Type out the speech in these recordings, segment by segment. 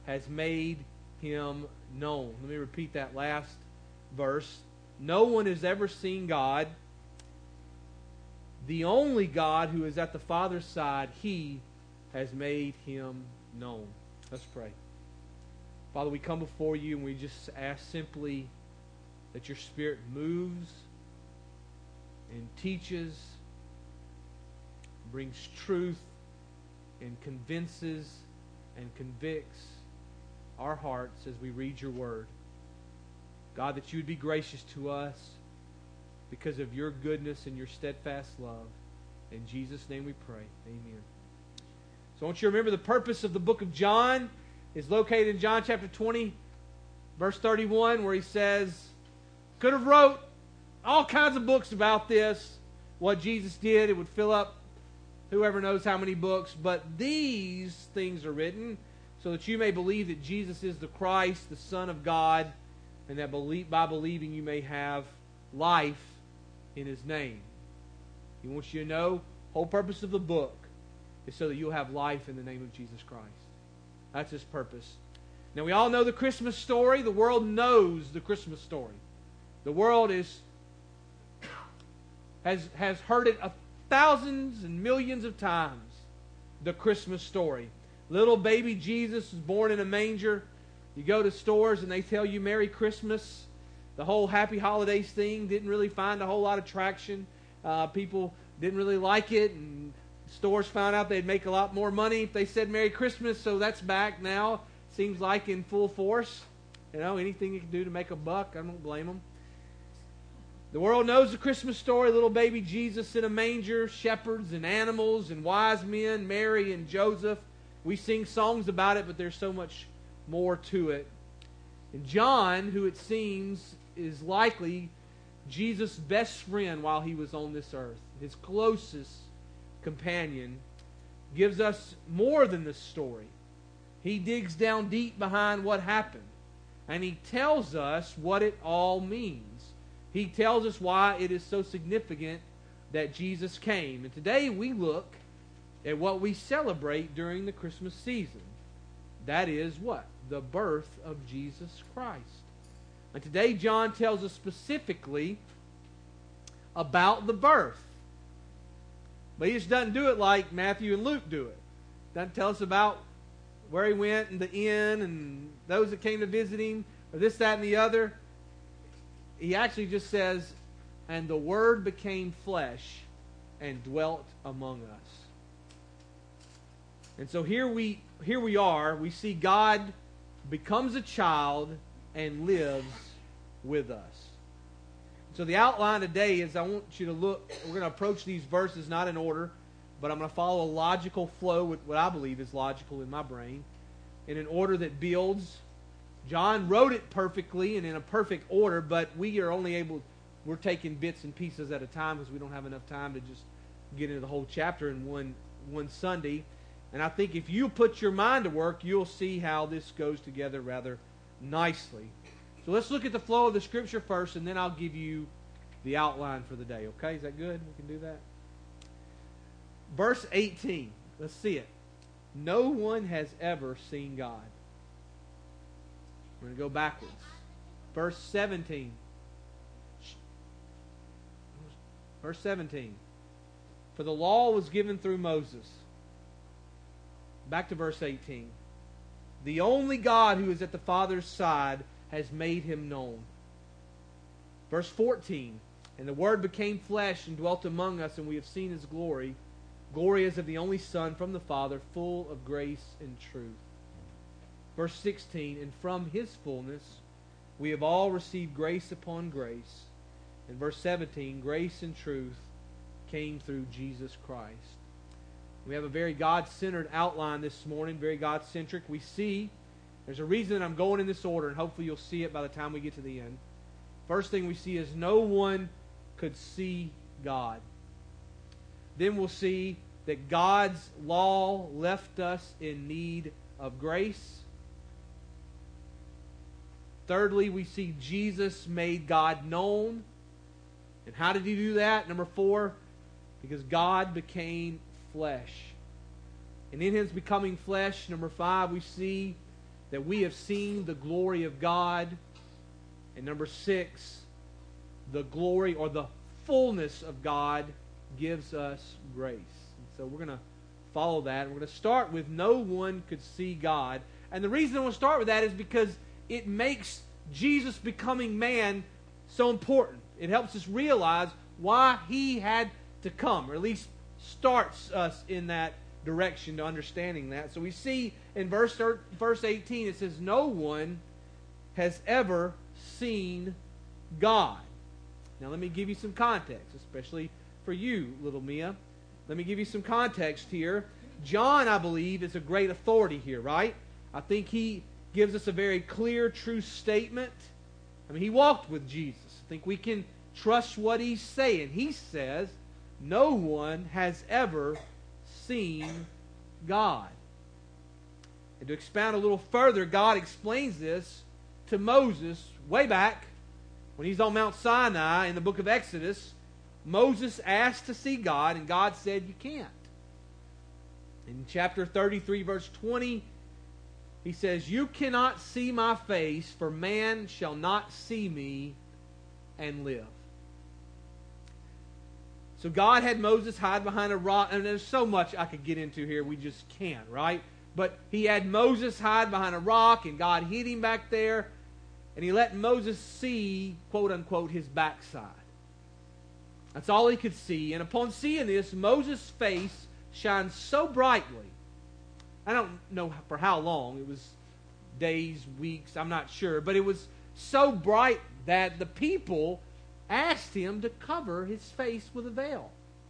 has made him known. Let me repeat that last verse. No one has ever seen God. The only God who is at the Father's side, He has made him known. Let's pray. Father, we come before you and we just ask simply that your Spirit moves and teaches, brings truth, and convinces and convicts our hearts as we read your word. God, that you would be gracious to us because of your goodness and your steadfast love. In Jesus' name we pray. Amen. So I want you to remember the purpose of the book of John is located in John chapter 20, verse 31, where he says, could have wrote all kinds of books about this, what Jesus did. It would fill up whoever knows how many books. But these things are written so that you may believe that Jesus is the Christ, the Son of God, and that by believing you may have life in His name. He wants you to know the whole purpose of the book is so that you'll have life in the name of Jesus Christ. That's His purpose. Now we all know the Christmas story. The world knows the Christmas story. The world has heard it thousands and millions of times. The Christmas story. Little baby Jesus was born in a manger. You go to stores and they tell you Merry Christmas. The whole Happy Holidays thing didn't really find a whole lot of traction. People didn't really like it, and stores found out they'd make a lot more money if they said Merry Christmas, so that's back now. Seems like in full force. You know, anything you can do to make a buck, I don't blame them. The world knows the Christmas story, little baby Jesus in a manger, shepherds and animals and wise men, Mary and Joseph. We sing songs about it, but there's so much more to it. And John, who it seems is likely Jesus' best friend while he was on this earth, his closest companion, gives us more than this story. He digs down deep behind what happened, and he tells us what it all means. He tells us why it is so significant that Jesus came. And today we look at what we celebrate during the Christmas season. That is what? The birth of Jesus Christ. And today John tells us specifically about the birth. But he just doesn't do it like Matthew and Luke do it. Doesn't tell us about where he went and the inn and those that came to visit him, or this, that, and the other. He actually just says, and the Word became flesh and dwelt among us. And so here we are. We see God becomes a child and lives with us. So the outline today is I want you to look. We're going to approach these verses not in order, but I'm going to follow a logical flow with what I believe is logical in my brain, in an order that builds. John wrote it perfectly and in a perfect order, but we're taking bits and pieces at a time because we don't have enough time to just get into the whole chapter in one Sunday. And I think if you put your mind to work, you'll see how this goes together rather nicely. So let's look at the flow of the Scripture first, and then I'll give you the outline for the day. Okay, is that good? We can do that. Verse 18. Let's see it. No one has ever seen God. We're going to go backwards. Verse 17. Verse 17. For the law was given through Moses. Back to verse 18. The only God who is at the Father's side has made him known. Verse 14. And the Word became flesh and dwelt among us, and we have seen His glory. Glory as of the only Son from the Father, full of grace and truth. Verse 16. And from His fullness we have all received grace upon grace. And verse 17. Grace and truth came through Jesus Christ. We have a very God-centered outline this morning, very God-centric. We see, there's a reason that I'm going in this order, and hopefully you'll see it by the time we get to the end. First thing we see is no one could see God. Then we'll see that God's law left us in need of grace. Thirdly, we see Jesus made God known. And how did He do that? Number 4, because God became flesh. And in His becoming flesh, number 5, we see that we have seen the glory of God. And number 6, the glory or the fullness of God gives us grace. And so we're going to follow that. We're going to start with no one could see God. And the reason I want to start with that is because it makes Jesus becoming man so important. It helps us realize why he had to come, or at least starts us in that direction to understanding that. So we see in verse 18, it says, no one has ever seen God. Now let me give you some context, especially for you, little Mia. Let me give you some context here. John, I believe, is a great authority here, right? I think he gives us a very clear, true statement. I mean, he walked with Jesus. I think we can trust what he's saying. He says, no one has ever seen God. And to expound a little further, God explains this to Moses way back when he's on Mount Sinai in the book of Exodus. Moses asked to see God, and God said, you can't. In chapter 33, verse 20, he says, you cannot see my face, for man shall not see me and live. So God had Moses hide behind a rock, and there's so much I could get into here, we just can't, right? But he had Moses hide behind a rock, and God hid him back there, and he let Moses see, quote unquote, his backside. That's all he could see. And upon seeing this, Moses' face shined so brightly. I don't know for how long. It was days, weeks, I'm not sure. But it was so bright that the people asked him to cover his face with a veil.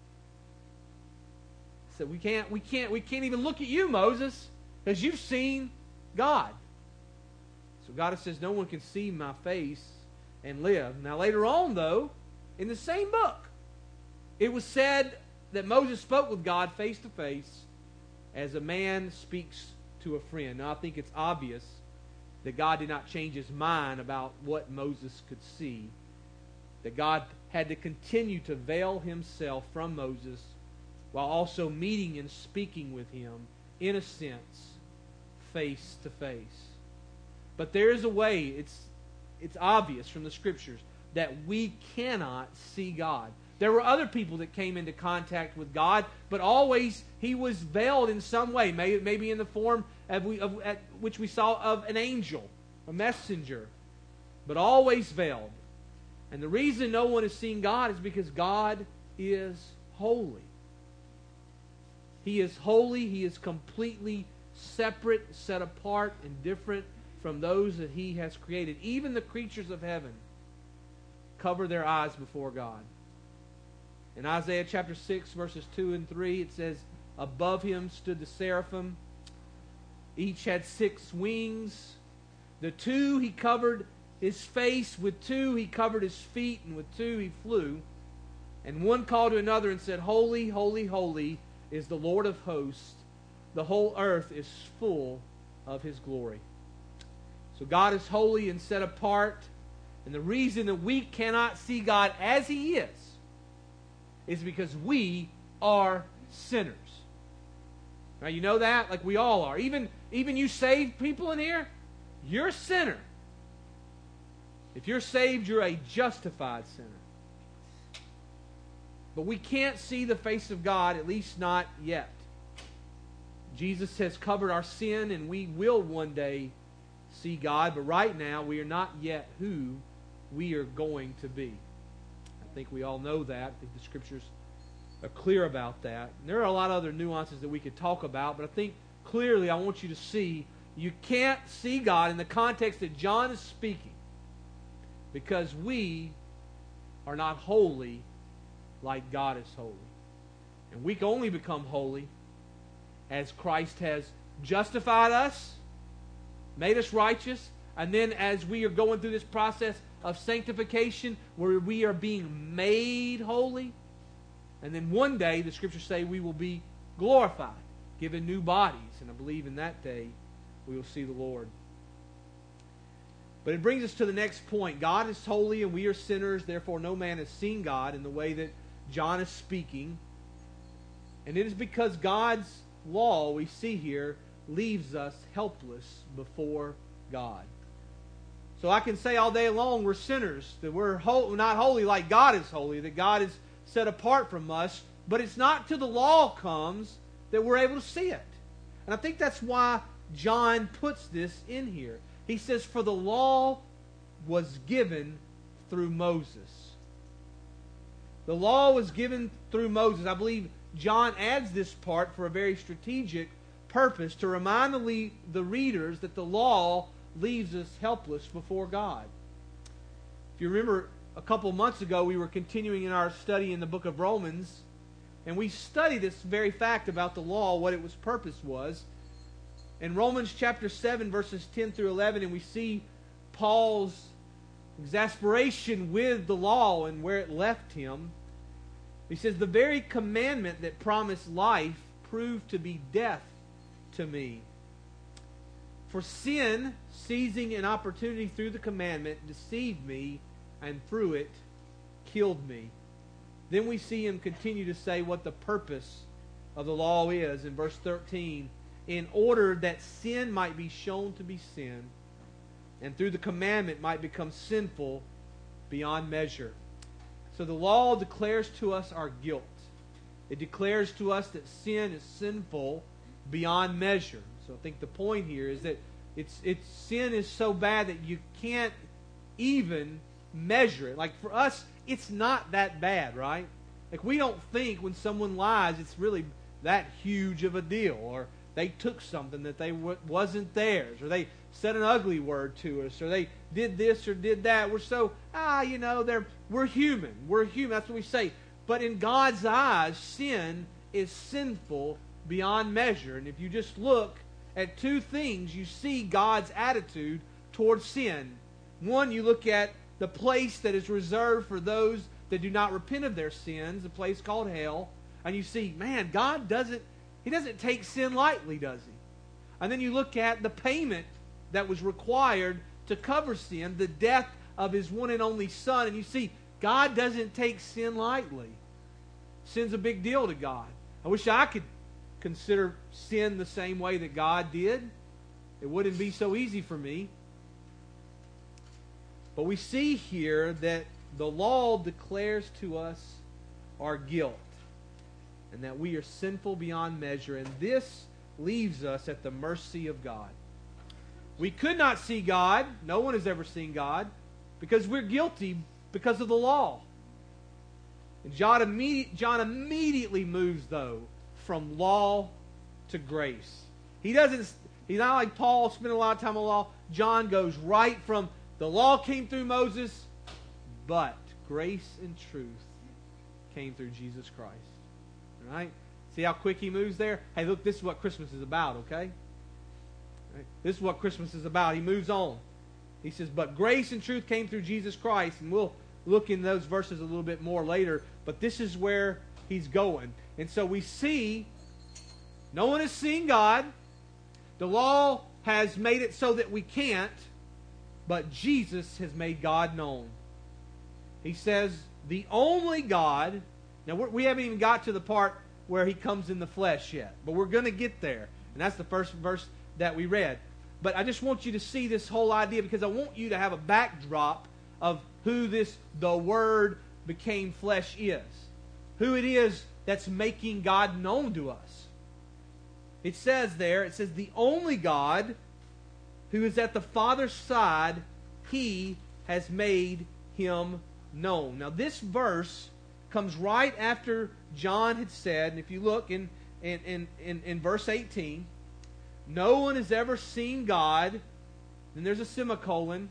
He said, we can't even look at you, Moses, because you've seen God. So God says, no one can see my face and live. Now later on, though, in the same book, it was said that Moses spoke with God face to face as a man speaks to a friend. Now I think it's obvious that God did not change his mind about what Moses could see. That God had to continue to veil himself from Moses while also meeting and speaking with him, in a sense, face to face. But there is a way, it's obvious from the Scriptures, that we cannot see God. There were other people that came into contact with God, but always he was veiled in some way, maybe in the form which we saw of an angel, a messenger, but always veiled. And the reason no one has seen God is because God is holy. He is holy. He is completely separate, set apart, and different from those that he has created. Even the creatures of heaven cover their eyes before God. In Isaiah chapter 6, verses 2 and 3, it says, above him stood the seraphim. Each had 6 wings. The 2 he covered his face, with 2 he covered his feet, and with 2 he flew. And one called to another and said, holy, holy, holy is the Lord of hosts. The whole earth is full of his glory. So God is holy and set apart. And the reason that we cannot see God as he is because we are sinners. Now you know that? Like we all are. Even you saved people in here, you're a sinner. If you're saved, you're a justified sinner. But we can't see the face of God, at least not yet. Jesus has covered our sin, and we will one day see God. But right now, we are not yet who we are going to be. I think we all know that. I think the Scriptures are clear about that. And there are a lot of other nuances that we could talk about, but I think clearly I want you to see you can't see God in the context that John is speaking because we are not holy like God is holy. And we can only become holy as Christ has justified us, made us righteous, and then as we are going through this process of sanctification where we are being made holy, and then one day, the Scriptures say, we will be glorified, given new bodies, and I believe in that day we will see the Lord. But it brings us to the next point. God is holy and we are sinners, therefore no man has seen God in the way that John is speaking. And it is because God's law, we see here, leaves us helpless before God. So I can say all day long we're sinners, that we're not holy like God is holy, that God is set apart from us, but it's not till the law comes that we're able to see it. And I think that's why John puts this in here. He says, for the law was given through Moses. The law was given through Moses. I believe John adds this part for a very strategic purpose, to remind the readers that the law leaves us helpless before God. If you remember, a couple months ago we were continuing in our study in the book of Romans, and we studied this very fact about the law, what its purpose was. In Romans chapter 7, verses 10 through 11, and we see Paul's exasperation with the law and where it left him. He says, the very commandment that promised life proved to be death to me. For sin, seizing an opportunity through the commandment, deceived me, and through it killed me. Then we see him continue to say what the purpose of the law is in verse 13. In order that sin might be shown to be sin, and through the commandment might become sinful beyond measure. So the law declares to us our guilt. It declares to us that sin is sinful beyond measure. So I think the point here is that sin is so bad that you can't even measure it. Like for us, it's not that bad, right? Like we don't think when someone lies it's really that huge of a deal, or they took something that wasn't theirs, or they said an ugly word to us, or they did this or did that. We're so, we're human. We're human. That's what we say. But in God's eyes, sin is sinful beyond measure. And if you just look at two things, you see God's attitude towards sin. One, you look at the place that is reserved for those that do not repent of their sins, a place called hell, and you see, man, God doesn't take sin lightly, does He? And then you look at the payment that was required to cover sin, the death of His one and only Son, and you see, God doesn't take sin lightly. Sin's a big deal to God. I wish I could consider sin the same way that God did. It wouldn't be so easy for me. But we see here that the law declares to us our guilt, and that we are sinful beyond measure, and this leaves us at the mercy of God. We could not see God. No one has ever seen God, because we're guilty because of the law. And John immediately moves, though, from law to grace. He's not like Paul, spent a lot of time on law. John goes right from the law came through Moses, but grace and truth came through Jesus Christ. All right? See how quick he moves there? Hey, look, this is what Christmas is about, okay? Right? This is what Christmas is about. He moves on. He says, but grace and truth came through Jesus Christ. And we'll look in those verses a little bit more later. But this is where he's going. And so we see, no one has seen God. The law has made it so that we can't. But Jesus has made God known. He says, the only God. Now, we haven't even got to the part where He comes in the flesh yet. But we're going to get there. And that's the first verse that we read. But I just want you to see this whole idea, because I want you to have a backdrop of who the Word became flesh is. Who it is that's making God known to us. It says the only God who is at the Father's side, He has made Him known. Now this verse comes right after John had said, and if you look in verse 18, no one has ever seen God, and there's a semicolon.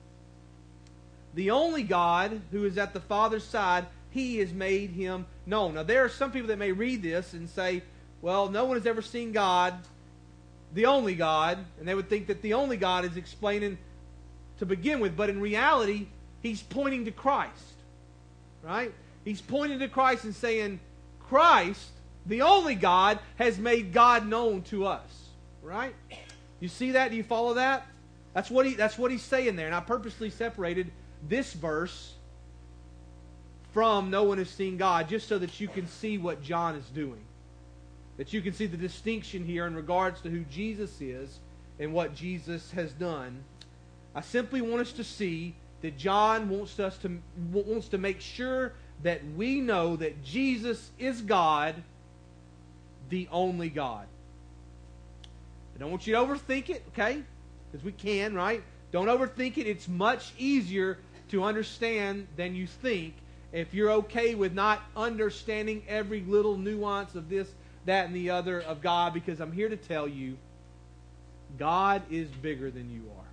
The only God who is at the Father's side, He has made Him known. Now there are some people that may read this and say, well, no one has ever seen God, the only God, and they would think that the only God is explaining to begin with, but in reality, He's pointing to Christ. Right? He's pointing to Christ and saying, Christ, the only God, has made God known to us. Right? You see that? Do you follow that? That's what he's saying there. And I purposely separated this verse from no one has seen God, just so that you can see what John is doing. that you can see the distinction here in regards to who Jesus is and what Jesus has done. I simply want us to see that John wants to make sure that we know that Jesus is God, the only God. I don't want you to overthink it, okay? Because we can, right? Don't overthink it. It's much easier to understand than you think if you're okay with not understanding every little nuance of this, that, and the other of God, because I'm here to tell you, God is bigger than you are.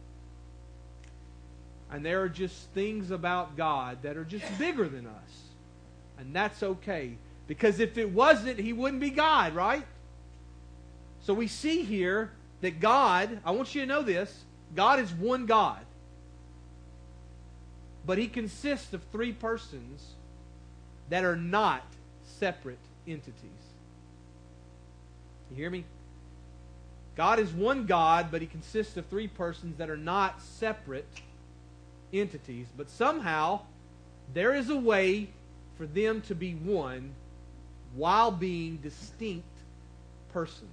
And there are just things about God that are just bigger than us. And that's okay. Because if it wasn't, He wouldn't be God, right? So we see here that God, I want you to know this, God is one God. But He consists of three persons that are not separate entities. You hear me? God is one God, but He consists of three persons that are not separate entities. But somehow, there is a way for them to be one while being distinct persons.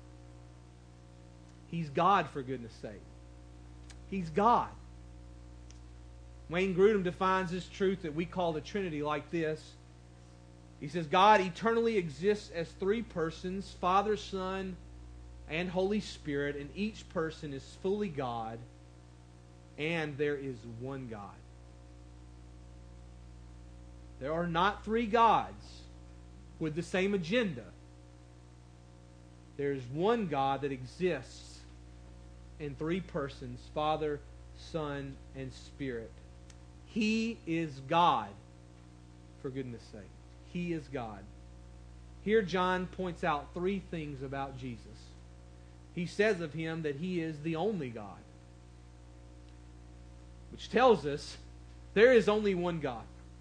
He's God, for goodness sake. He's God. Wayne Grudem defines this truth that we call the Trinity like this. He says, God eternally exists as three persons, Father, Son, and Holy Spirit, and each person is fully God, and there is one God. There are not three gods with the same agenda. There is one God that exists in three persons, Father, Son, and Spirit. He is God, for goodness sake. He is God. Here John points out three things about Jesus. He says of Him that He is the only God, which tells us there is only one God.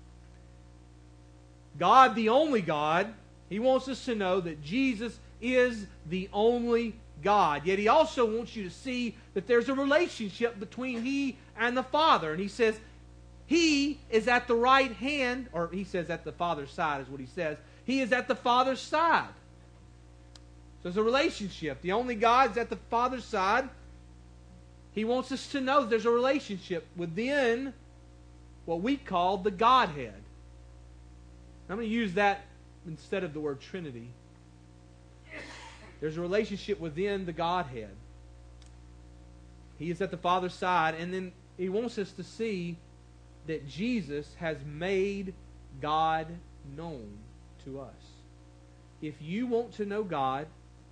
God, the only God, He wants us to know that Jesus is the only God. Yet He also wants you to see that there's a relationship between He and the Father. And He says, He is at the right hand, or He says at the Father's side is what He says. He is at the Father's side. So there's a relationship. The only God is at the Father's side. He wants us to know there's a relationship within what we call the Godhead. I'm going to use that instead of the word Trinity. There's a relationship within the Godhead. He is at the Father's side, and then He wants us to see that Jesus has made God known to us. If you want to know God,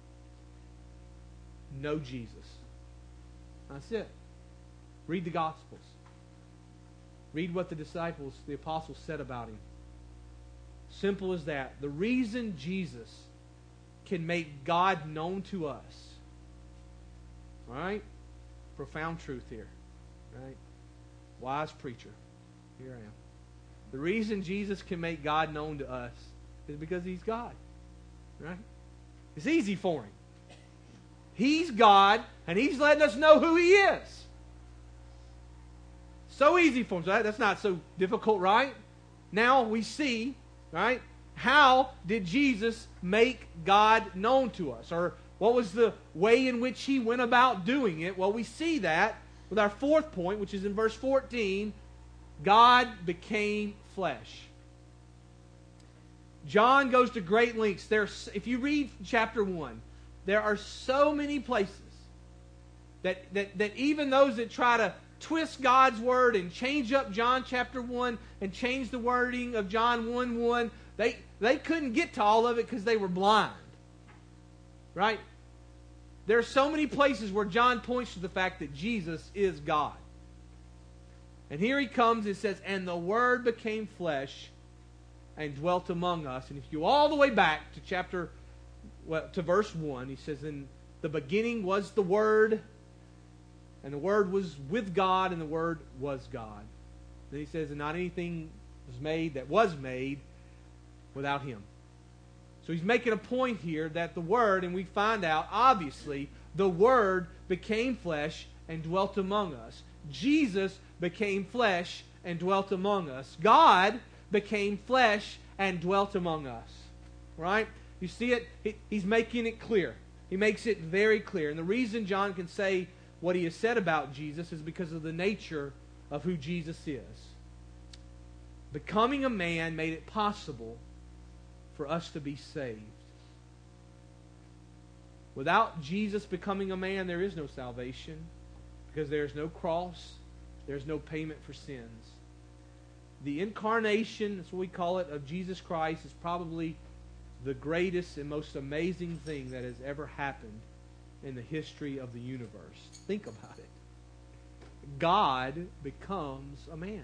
know Jesus. That's it. Read the Gospels. Read what the disciples, the apostles said about Him. Simple as that. The reason Jesus can make God known to us. All right? Profound truth here. Right? Wise preacher. Here I am. The reason Jesus can make God known to us is because He's God. Right? It's easy for Him. He's God, and He's letting us know who He is. So easy for Him. So that's not so difficult, right? Now we see, right, how did Jesus make God known to us? Or what was the way in which He went about doing it? Well, we see that with our fourth point, which is in verse 14. God became flesh. John goes to great lengths. If you read chapter 1, there are so many places that even those that try to twist God's Word and change up John chapter 1 and change the wording of John 1:1, they couldn't get to all of it because they were blind. Right? There are so many places where John points to the fact that Jesus is God. And here He comes and says, and the Word became flesh and dwelt among us. And if you go all the way back to verse 1, He says, in the beginning was the Word, and the Word was with God, and the Word was God. Then He says, and not anything was made that was made without Him. So He's making a point here that the Word, and we find out, obviously, the Word became flesh and dwelt among us. Jesus became flesh and dwelt among us. God became flesh and dwelt among us. Right? You see it? He's making it clear. He makes it very clear. And the reason John can say what he has said about Jesus is because of the nature of who Jesus is. Becoming a man made it possible for us to be saved. Without Jesus becoming a man, there is no salvation, because there is no cross, there is no payment for sins. The incarnation, that's what we call it, of Jesus Christ is probably the greatest and most amazing thing that has ever happened in the history of the universe. Think about it. God becomes a man.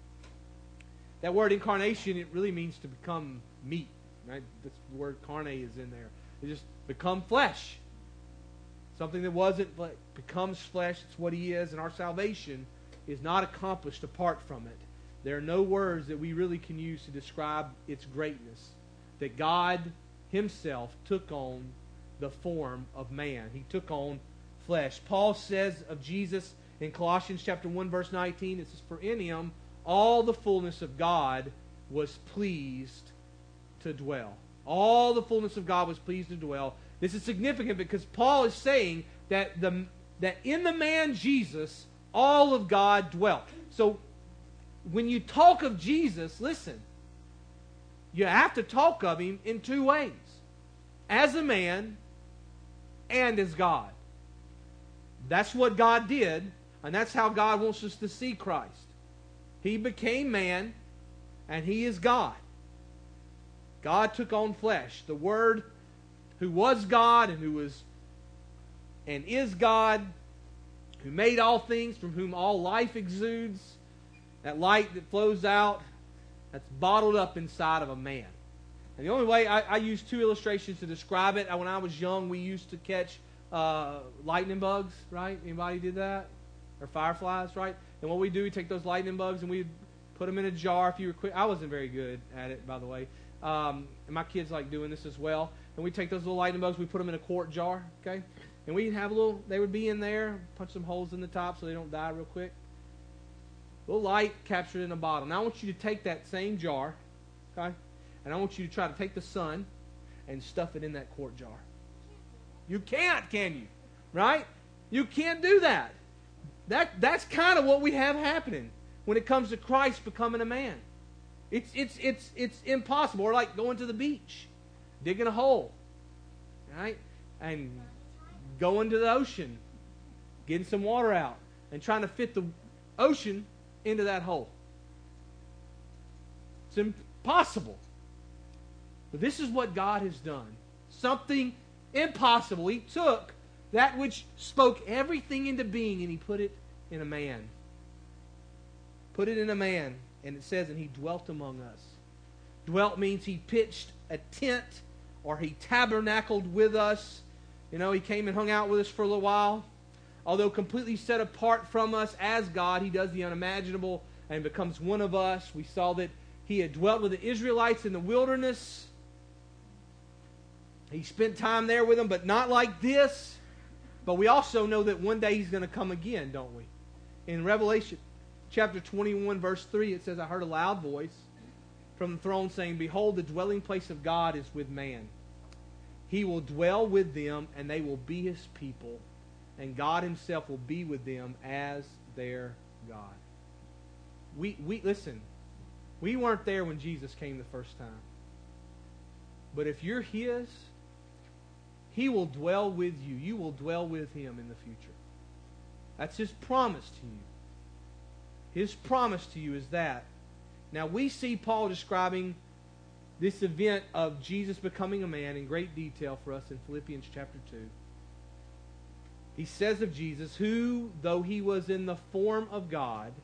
That word incarnation, it really means to become meat. Right? That's the word carne is in there. It just become flesh. Something that wasn't becomes flesh. It's what He is. And our salvation is not accomplished apart from it. There are no words that we really can use to describe its greatness. That God Himself took on the form of man. He took on flesh. Paul says of Jesus in Colossians chapter 1 verse 19, it says, "For in Him all the fullness of God was pleased to dwell." All the fullness of God was pleased to dwell. This is significant because Paul is saying that in the man Jesus, all of God dwelt. So when you talk of Jesus, listen, you have to talk of Him in two ways. As a man and as God. That's what God did, and that's how God wants us to see Christ. He became man, and He is God. God took on flesh. The Word who was God and who was and is God, who made all things, from whom all life exudes, that light that flows out, that's bottled up inside of a man. And the only way, I use two illustrations to describe it. When I was young, we used to catch lightning bugs, right? Anybody did that? Or fireflies, right? And what we do, we take those lightning bugs and we put them in a jar. If you were quick, I wasn't very good at it, by the way. And my kids like doing this as well. And we take those little lightning bugs, we put them in a quart jar, okay? And we'd have they would be in there, punch some holes in the top so they don't die real quick. Little light captured in a bottle. Now I want you to take that same jar, okay? And I want you to try to take the sun and stuff it in that quart jar. You can't, can you? Right? You can't do that. That's kind of what we have happening when it comes to Christ becoming a man. It's impossible. Or like going to the beach, digging a hole, right? And going to the ocean, getting some water out, and trying to fit the ocean into that hole. It's impossible. But this is what God has done. Something impossible. He took that which spoke everything into being and He put it in a man. Put it in a man. And it says, and He dwelt among us. Dwelt means He pitched a tent or He tabernacled with us. You know, He came and hung out with us for a little while. Although completely set apart from us as God, He does the unimaginable and becomes one of us. We saw that He had dwelt with the Israelites in the wilderness. He spent time there with them, but not like this. But we also know that one day He's going to come again, don't we? In Revelation chapter 21, verse 3, it says, "I heard a loud voice from the throne saying, Behold, the dwelling place of God is with man. He will dwell with them, and they will be His people, and God Himself will be with them as their God." We listen, we weren't there when Jesus came the first time. But if you're His, He will dwell with you. You will dwell with Him in the future. That's His promise to you. His promise to you is that. Now we see Paul describing this event of Jesus becoming a man in great detail for us in Philippians chapter 2. He says of Jesus, who, though He was in the form of God,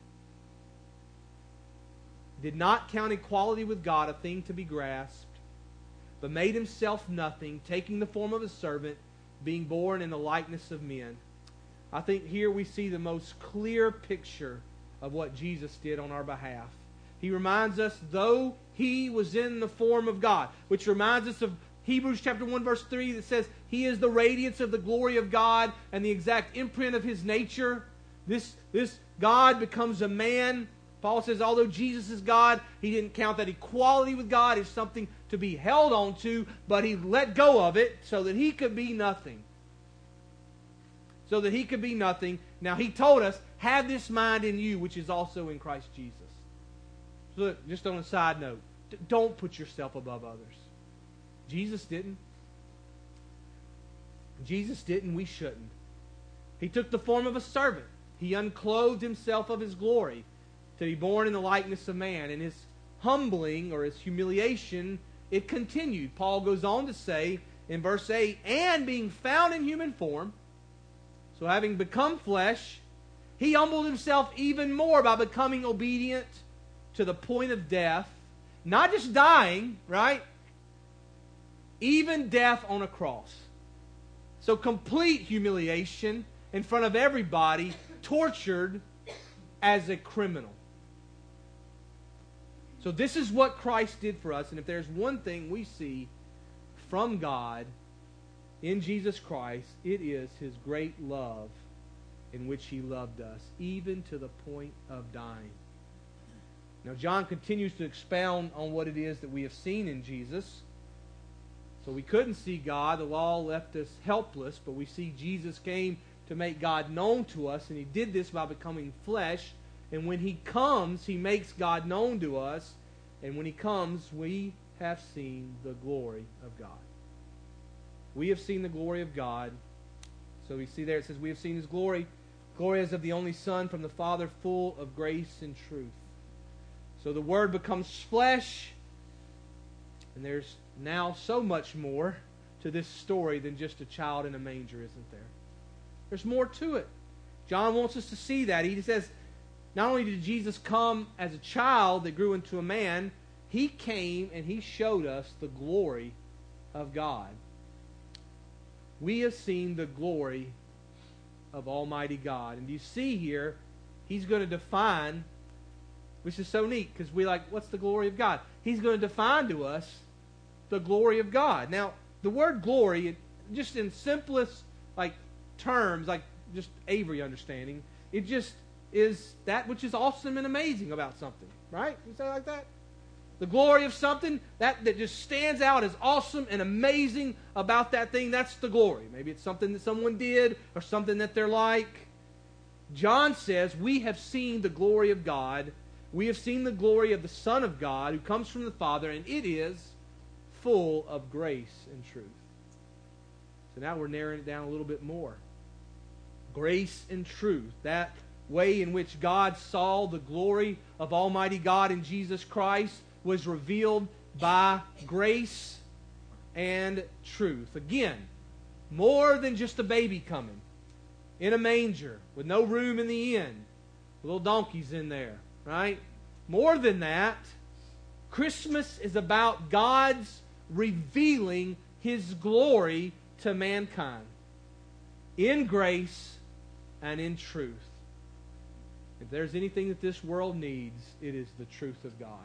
did not count equality with God a thing to be grasped, but made Himself nothing, taking the form of a servant, being born in the likeness of men. I think here we see the most clear picture of what Jesus did on our behalf. He reminds us, though He was in the form of God, which reminds us of Hebrews chapter 1 verse 3 that says, He is the radiance of the glory of God and the exact imprint of His nature. This God becomes a man Paul says, although Jesus is God, he didn't count that equality with God as something to be held on to, but he let go of it so that he could be nothing. So that he could be nothing. Now, he told us, have this mind in you, which is also in Christ Jesus. So look, just on a side note, don't put yourself above others. Jesus didn't. Jesus didn't, we shouldn't. He took the form of a servant. He unclothed himself of his glory to be born in the likeness of man. And his humbling or his humiliation, it continued. Paul goes on to say in verse 8, and being found in human form, so having become flesh, he humbled himself even more by becoming obedient to the point of death. Not just dying, right? Even death on a cross. So complete humiliation in front of everybody, tortured as a criminal. So this is what Christ did for us. And if there's one thing we see from God in Jesus Christ, it is His great love in which He loved us, even to the point of dying. Now John continues to expound on what it is that we have seen in Jesus. So we couldn't see God. The law left us helpless, but we see Jesus came to make God known to us, and He did this by becoming flesh. And when He comes, He makes God known to us. And when He comes, we have seen the glory of God. We have seen the glory of God. So we see there, it says, we have seen His glory. Glory as of the only Son from the Father, full of grace and truth. So the Word becomes flesh. And there's now so much more to this story than just a child in a manger, isn't there? There's more to it. John wants us to see that. He says, not only did Jesus come as a child that grew into a man, He came and He showed us the glory of God. We have seen the glory of Almighty God. And you see here, He's going to define, which is so neat, because we're like, what's the glory of God? He's going to define to us the glory of God. Now, the word glory, just in simplest terms, like just Avery understanding, it just is that which is awesome and amazing about something. Right? You say it like that? The glory of something that just stands out as awesome and amazing about that thing, that's the glory. Maybe it's something that someone did or something that they're like. John says, we have seen the glory of God. We have seen the glory of the Son of God who comes from the Father, and it is full of grace and truth. So now we're narrowing it down a little bit more. Grace and truth. That way in which God saw the glory of Almighty God in Jesus Christ was revealed by grace and truth. Again, more than just a baby coming in a manger with no room in the inn, little donkeys in there, right? More than that, Christmas is about God's revealing His glory to mankind in grace and in truth. If there's anything that this world needs, it is the truth of God,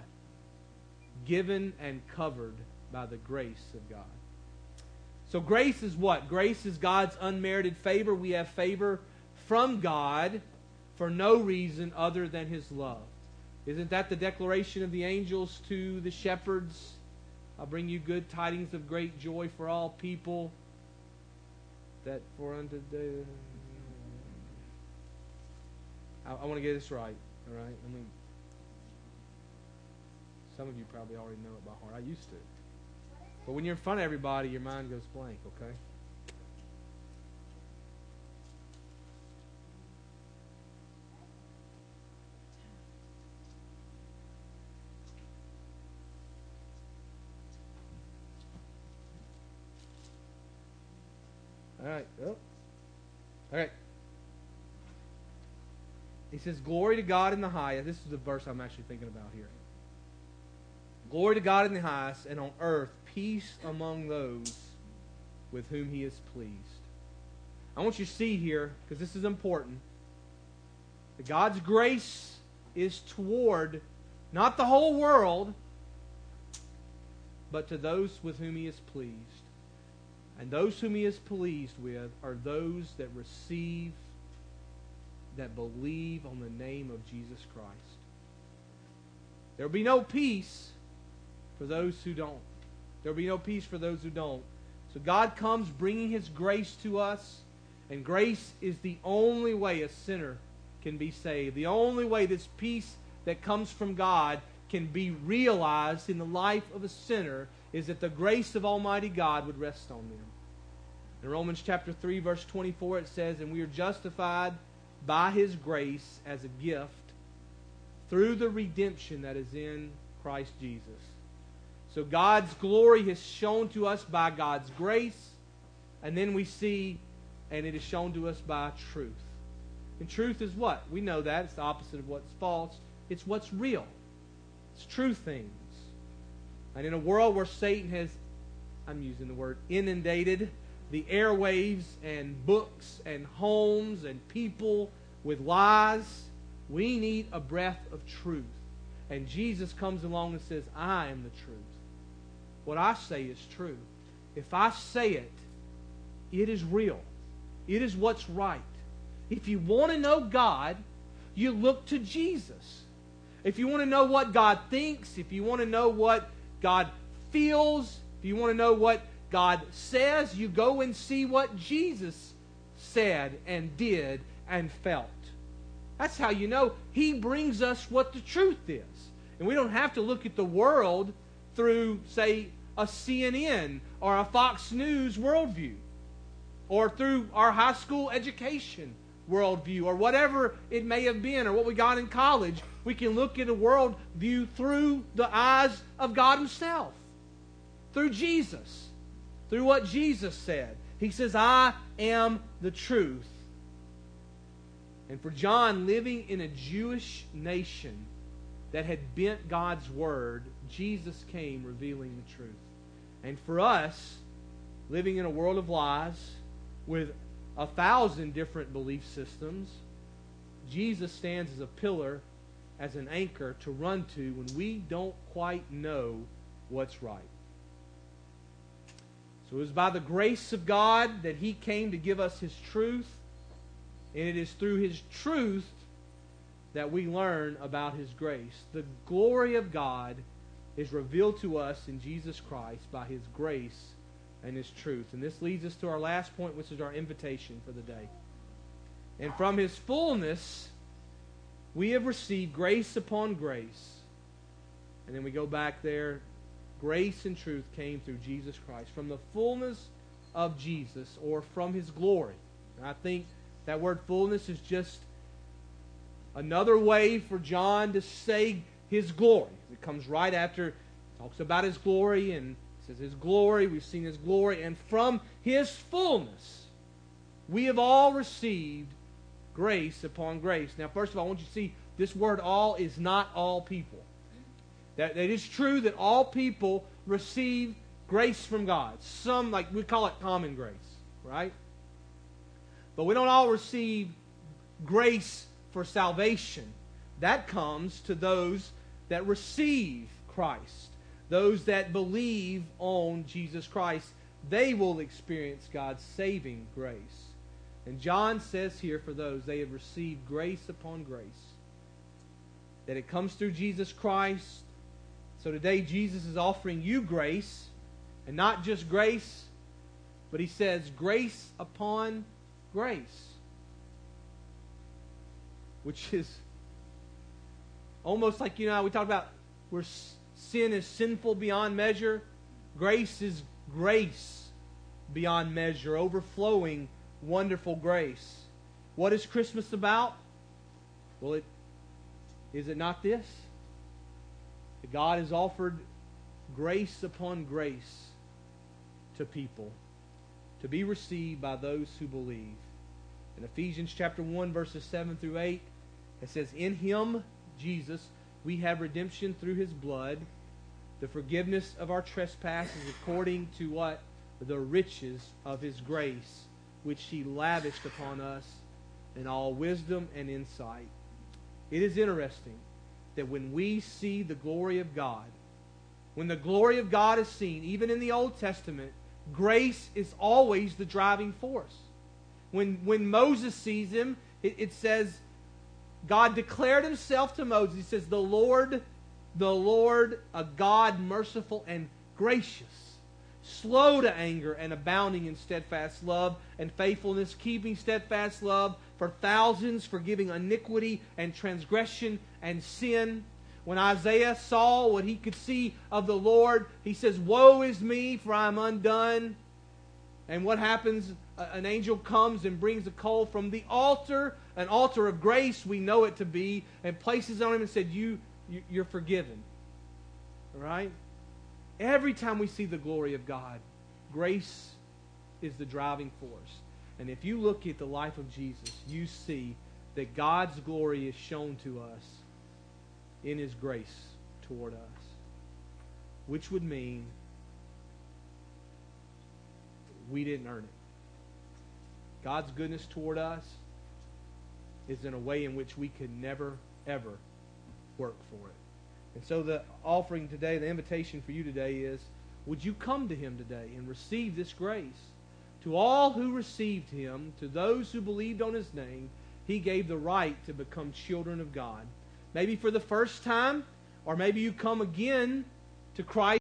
given and covered by the grace of God. So grace is what? Grace is God's unmerited favor. We have favor from God for no reason other than His love. Isn't that the declaration of the angels to the shepherds? I'll bring you good tidings of great joy for all people. That for unto the... I want to get this right. All right? I mean, some of you probably already know it by heart. I used to. But when you're in front of everybody, your mind goes blank, okay? All right. Oh. All right. He says, glory to God in the highest. This is the verse I'm actually thinking about here. Glory to God in the highest, and on earth peace among those with whom He is pleased. I want you to see here, because this is important, that God's grace is toward not the whole world, but to those with whom He is pleased. And those whom He is pleased with are those that receive, that believe on the name of Jesus Christ. There will be no peace for those who don't. There will be no peace for those who don't. So God comes bringing His grace to us, and grace is the only way a sinner can be saved. The only way this peace that comes from God can be realized in the life of a sinner is that the grace of Almighty God would rest on them. In Romans chapter 3, verse 24, it says, "And we are justified by His grace as a gift through the redemption that is in Christ Jesus." So God's glory is shown to us by God's grace, and then we see, and it is shown to us by truth. And truth is what? We know that. It's the opposite of what's false. It's what's real. It's true things. And in a world where Satan has, I'm using the word, inundated the airwaves and books and homes and people with lies, we need a breath of truth. And Jesus comes along and says, "I am the truth. What I say is true. If I say it, it is real. It is what's right." If you want to know God, you look to Jesus. If you want to know what God thinks, if you want to know what God feels, if you want to know what God says, you go and see what Jesus said and did and felt. That's how you know He brings us what the truth is. And we don't have to look at the world through, say, a CNN or a Fox News worldview, or through our high school education worldview, or whatever it may have been, or what we got in college. We can look at a worldview through the eyes of God Himself, through Jesus, through what Jesus said. He says, "I am the truth." And for John, living in a Jewish nation that had bent God's Word, Jesus came revealing the truth. And for us, living in a world of lies with 1,000 different belief systems, Jesus stands as a pillar, as an anchor to run to when we don't quite know what's right. So it was by the grace of God that He came to give us His truth, and it is through His truth that we learn about His grace. The glory of God is revealed to us in Jesus Christ by His grace and His truth. And this leads us to our last point, which is our invitation for the day. And from His fullness, we have received grace upon grace. And then we go back there. Grace and truth came through Jesus Christ. From the fullness of Jesus, or from His glory. And I think that word fullness is just another way for John to say His glory. It comes right after it talks about His glory, and it says His glory, we've seen His glory, and from His fullness we have all received grace upon grace. Now, first of all, I want you to see this word "all" is not all people. That it is true that all people receive grace from God. Some, like we call it common grace, right? But we don't all receive grace for salvation. That comes to those that receive Christ. Those that believe on Jesus Christ, they will experience God's saving grace. And John says here, for those, they have received grace upon grace. That it comes through Jesus Christ. So today Jesus is offering you grace, and not just grace, but He says grace upon grace, which is almost like, we talk about where sin is sinful beyond measure. Grace is grace beyond measure, overflowing wonderful grace. What is Christmas about? Well, is it not this? That God has offered grace upon grace to people to be received by those who believe. In Ephesians chapter 1, verses 7 through 8, it says, "In Him, Jesus, we have redemption through His blood, the forgiveness of our trespasses according to" what? "The riches of His grace, which He lavished upon us in all wisdom and insight." It is interesting that when we see the glory of God, when the glory of God is seen, even in the Old Testament, grace is always the driving force. When Moses sees Him, it says, God declared Himself to Moses. He says, "The Lord the Lord, a God merciful and gracious, slow to anger and abounding in steadfast love and faithfulness, keeping steadfast love for thousands, forgiving iniquity and transgression and sin. When Isaiah saw what he could see of the Lord, he says, "Woe is me, for I am undone." And what happens? An angel comes and brings a coal from the altar, an altar of grace we know it to be, and places it on him and said, you're forgiven. All right? Every time we see the glory of God, grace is the driving force. And if you look at the life of Jesus, you see that God's glory is shown to us in His grace toward us, which would mean we didn't earn it. God's goodness toward us is in a way in which we could never, ever work for it. And so the offering today, the invitation for you today is, would you come to Him today and receive this grace? To all who received Him, to those who believed on His name, He gave the right to become children of God. Maybe for the first time, or maybe you come again to Christ